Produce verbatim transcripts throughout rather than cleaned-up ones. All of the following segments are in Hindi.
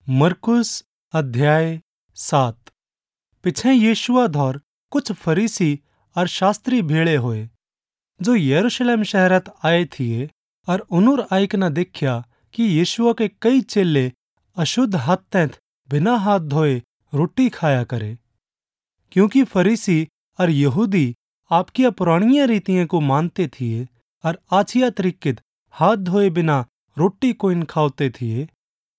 मरकुस अध्याय सात। पिछे यीशुआ धौर कुछ फरीसी और शास्त्री भेड़े होए जो यरूशलेम शहरत आए थिए और उनुर आइक न देखा कि यीशुआ के कई चेले अशुद्ध हाथ बिना हाथ धोए रोटी खाया करे, क्योंकि फरीसी और यहूदी आपकी पुरानिया रीतियों को मानते थिए और आछिया तरीकित हाथ धोए बिना रोटी कोइन खाओते थिए।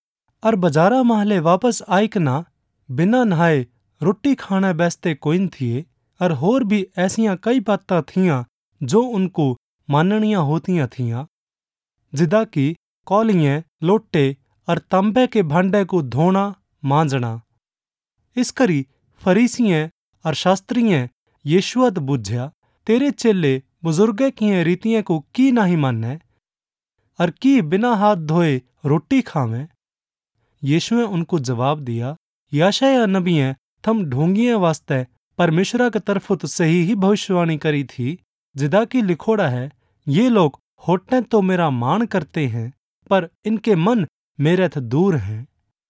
और बजारा महले वापस आइक ना बिना नहाए रोटी खाने बैसते कोइन थिए। और होर भी ऐसिया कई बातें थियां जो उनको माननिया होतियां थियां, जिदा की कौलियाँ, लोटे और तांबे के भांडे को धोना मांजना। इस करी फरीसियों और शास्त्रियों यीशुअत बुझ्या, तेरे चेले बुजुर्गे की रीतियों को की नहीं माने और की बिना हाथ धोए रोटी खावे। यीशुए उनको जवाब दिया, यशायाह नबिये थम ढोंगिए वास्ते परमेश्वरा की तरफ तो सही ही भविष्यवाणी करी थी, जिदा की लिखोड़ा है, ये लोग होठे तो मेरा मान करते हैं पर इनके मन मेरे थे दूर हैं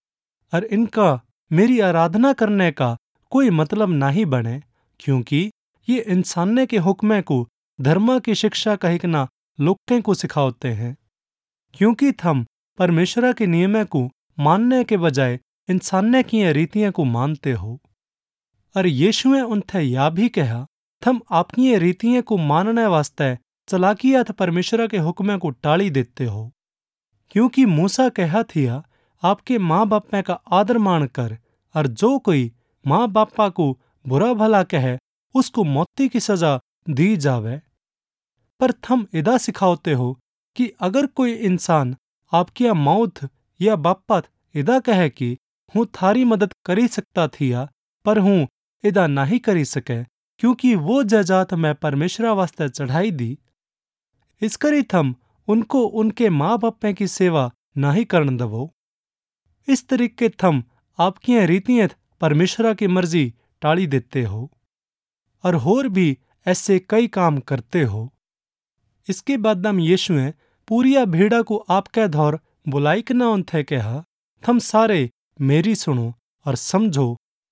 और इनका मेरी आराधना करने का कोई मतलब नहीं बने, क्योंकि ये इंसाने के हुक्मे को धर्मा की शिक्षा कहना लोगों को सिखाते हैं। क्योंकि थम परमेश्वरा के नियम को मानने के बजाय इंसाने की रीतियों को मानते हो। और यीशुए उनसे यह भी कहा, थम आपकी रीतियों को मानने वास्ते चलाकिया था परमेश्वरा के हुक्म को टाली देते हो। क्योंकि मूसा कहा थिया, आपके माँ बापे का आदर मान कर, और जो कोई माँ बापा को बुरा भला कहे उसको मौती की सजा दी जावे। पर थम इदा सिखाते हो कि अगर कोई इंसान आपकी मौत या बापत इदा कहे कि हूँ थारी मदद करी सकता थिया पर हूँ इदा नहीं करी सके, क्योंकि वो जजात मैं परमेश्वरा वास्ते चढ़ाई दी। इस करी थम उनको उनके माँ बापे की सेवा नहीं करन दवो। इस तरीके थम आपकी रीतियां परमेश्वरा की मर्जी टाली देते हो और होर भी ऐसे कई काम करते हो। इसके बाद दम यीशुए पूरिया भीड़ा को आपके धौर बुलाइक न उनथे कहा, थम सारे मेरी सुनो और समझो,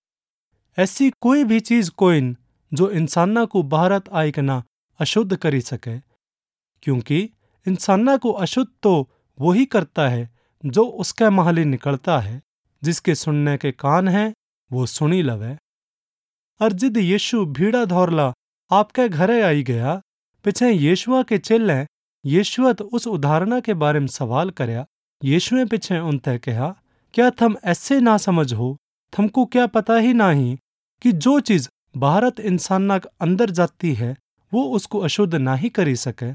ऐसी कोई भी चीज कोइन जो इंसाना को बाहरत आइक ना अशुद्ध करी सके, क्योंकि इंसाना को अशुद्ध तो वही करता है जो उसके महली निकलता है। जिसके सुनने के कान हैं वो सुनी लवे। और जिद यीशु भीड़ा धौरला आपके घरे आई गया, पिछे यीशुआ के चेले यीशुअत उस उदाहरणा के बारे में सवाल करया। यीशुए पिछे उनते कहा, क्या थम ऐसे ना समझ हो, थमको क्या पता ही नहीं कि जो चीज बाहरत इंसाना के अंदर जाती है वो उसको अशुद्ध नहीं करी सके,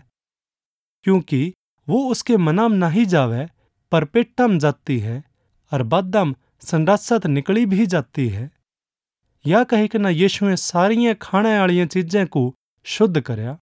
क्योंकि वो उसके मनाम नहीं जावे पर पेटम जाती है और बदम संडासत निकली भी जाती है। या कहे कि ना यीशुए सारियां खाने वाली चीजें को शुद्ध करया।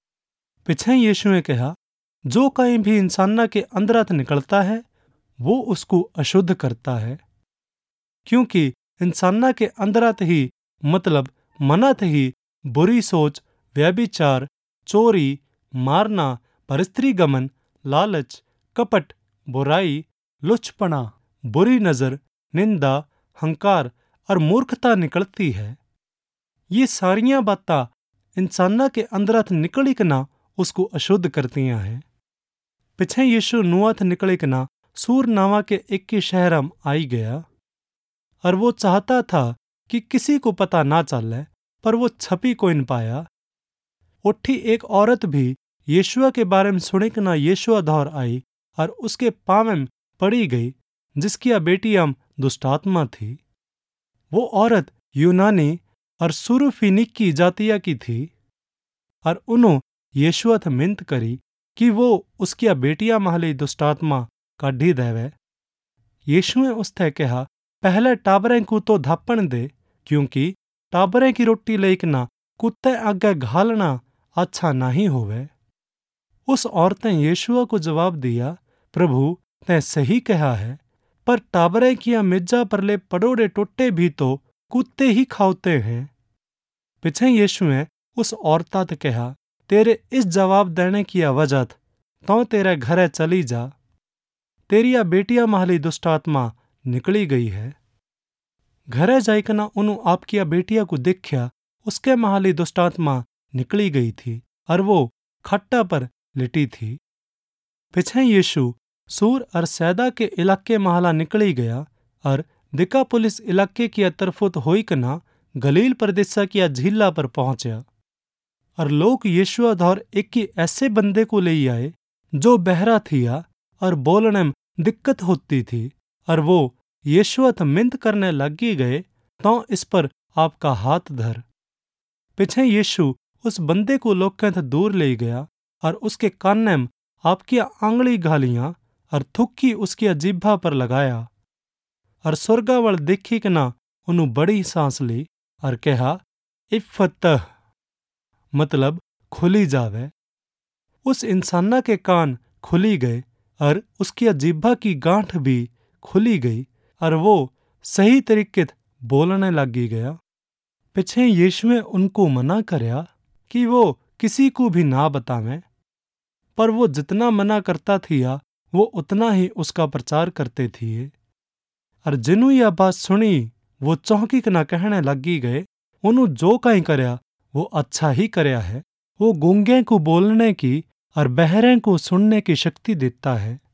पिछे यीशुए कहा, जो कहीं भी इंसाना के अंदरत निकलता है वो उसको अशुद्ध करता है, क्योंकि इंसाना के अंदरत ही मतलब मनत ही बुरी सोच, व्यभिचार, चोरी, मारना, परस्त्री गमन, लालच, कपट, बुराई, लुचपना, बुरी नजर, निंदा, हंकार और मूर्खता निकलती है। ये सारियां बातें इंसाना के अंदरत निकली के ना उसको अशुद्ध करती हैं। पिछे यीशु नुआथ निकले के ना सूर नावा के एक के शहर में आई गया और वो चाहता था कि किसी को पता ना चले, पर वो छपी कोई न पाया। उठी एक औरत भी यीशुआ के बारे में सुने के ना यीशुआ दौर आई और उसके पाँव में पड़ी गई, जिसकी बेटियां दुष्टात्मा थी। वो औरत यूनानी और सुरुफिनिकी जातिया की थी और उन्हों यीशुआ से मिन्नत करी कि वो उसकी बेटियां महली दुष्टात्मा काढ़ी देवे। यीशुए उससे कहा, पहले टाबरें को तो धापण दे, क्योंकि टाबरें की रोटी लेकना कुत्ते आगे घालना अच्छा नहीं होवे। उस औरतें यीशुआ को जवाब दिया, प्रभु तै सही कहा है, पर टाबरें किया मिर्जा परले पड़ोड़े टोटे भी तो कुत्ते ही खाओते हैं। पिछे यीशुए उस औरता ते कहा, तेरे इस जवाब देने की वजह तो तेरे घरे चली जा, तेरी बेटियां महली दुष्टात्मा निकली गई है। घरे जाइकना उन्हों आपकी बेटिया को देखा, उसके महाली दुष्टात्मा निकली गई थी और वो खट्टा पर लिटी थी। पिछे यीशु सूर और सैदा के इलाके महला निकली गया और दिकापुलिस इलाके की तरफुत होई कना गलील प्रदेशा की झीला पर पहुंचा। और लोग यीशु धौर एक ही ऐसे बंदे को ले आए जो बहरा थिया और बोलने में दिक्कत होती थी, और वो यीशु मिन्नत करने लगी गए तो इस पर आपका हाथ धर। पिछे यीशु उस बंदे को लोगों से दूर ले गया और उसके कान में आपकी आंगली घालियां और थुक्की उसकी जीभा पर लगाया। और स्वर्गावल देखी के ना उन्होंने बड़ी सांस ली और कहा, इफ़्फ़तह, मतलब खुली जावे। उस इंसाना के कान खुली गए और उसकी जीभा की गांठ भी खुली गई और वो सही तरीके बोलने लगी गया। पिछे यीशुए उनको मना करया कि वो किसी को भी ना बतावें, पर वो जितना मना करता थिया वो उतना ही उसका प्रचार करते थे। और जिन्हों यह बात सुनी वो चौंकी ना कहने लगी गए, उन्होंने जो कहीं करया वो अच्छा ही करया है। वो गूंगे को बोलने की और बहरे को सुनने की शक्ति देता है।